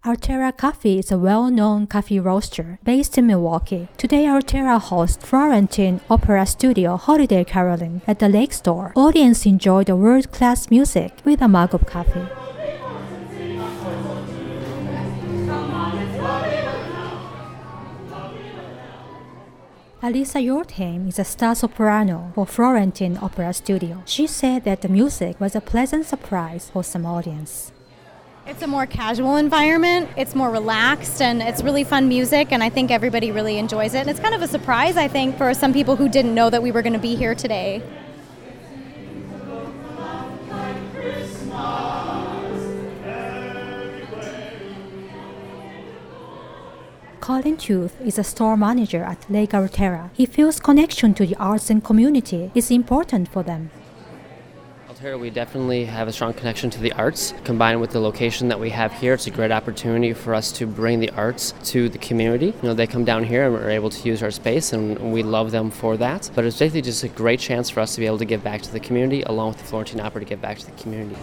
Altera Coffee is a well-known coffee roaster based in Milwaukee. Today, Altera hosts Florentine Opera Studio Holiday Caroling at the Lake Store. Audience enjoy the world-class music with a mug of coffee. Alisa Yortheim is a star soprano for Florentine Opera Studio. She said that the music was a pleasant surprise for some audience. It's a more casual environment, it's more relaxed, and it's really fun music, and I think everybody really enjoys it. And it's kind of a surprise, I think, for some people who didn't know that we were going to be here today. Colin Tooth is a store manager at Lake Altera. He feels connection to the arts and community is important for them. Altera, we definitely have a strong connection to the arts. Combined with the location that we have here, it's a great opportunity for us to bring the arts to the community. They come down here and we're able to use our space, and we love them for that. But it's basically just a great chance for us to be able to give back to the community, along with the Florentine Opera to give back to the community.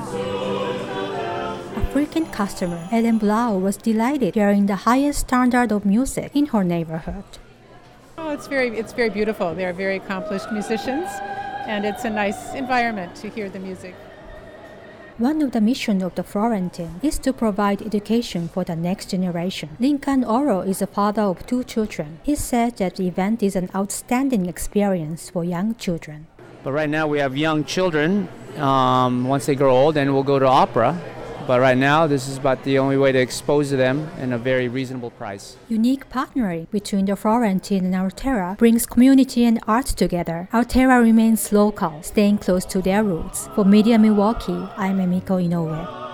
A frequent customer, Ellen Blau, was delighted hearing the highest standard of music in her neighborhood. Oh, it's very beautiful. They're very accomplished musicians, and it's a nice environment to hear the music. One of the missions of the Florentine is to provide education for the next generation. Lincoln Oro is a father of 2 children. He said that the event is an outstanding experience for young children. But right now we have young children. Once they grow old, then we'll go to opera. But right now, this is about the only way to expose to them in a very reasonable price. Unique partnering between the Florentine and Altera brings community and art together. Altera remains local, staying close to their roots. For Media Milwaukee, I'm Emiko Inoue.